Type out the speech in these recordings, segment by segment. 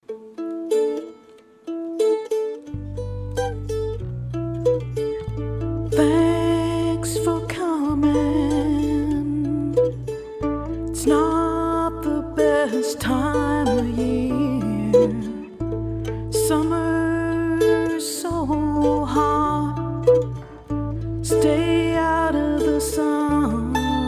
Thanks for coming. It's not the best time of year. Summer's so hot. Stay out of the sun.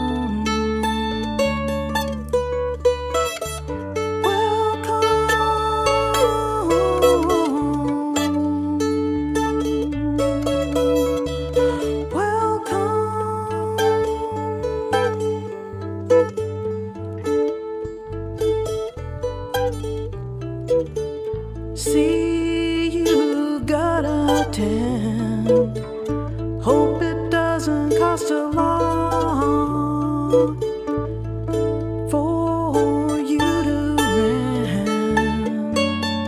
See, you got a tent. Hope it doesn't cost a lot for you to rent.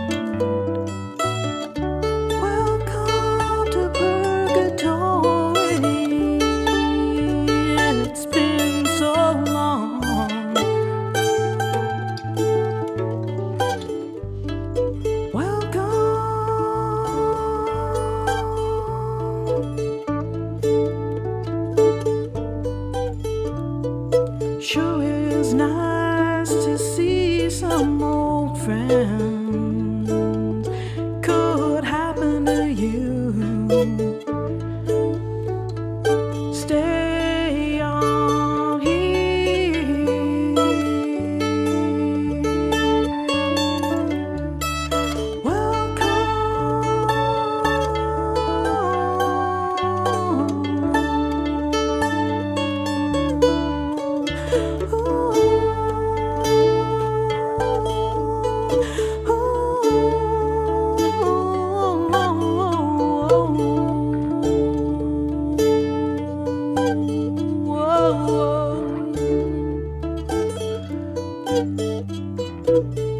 Welcome to purgatory. It's been so long. Sure is nice to see some old friends. Could happen to you. Stay on here. Whoa.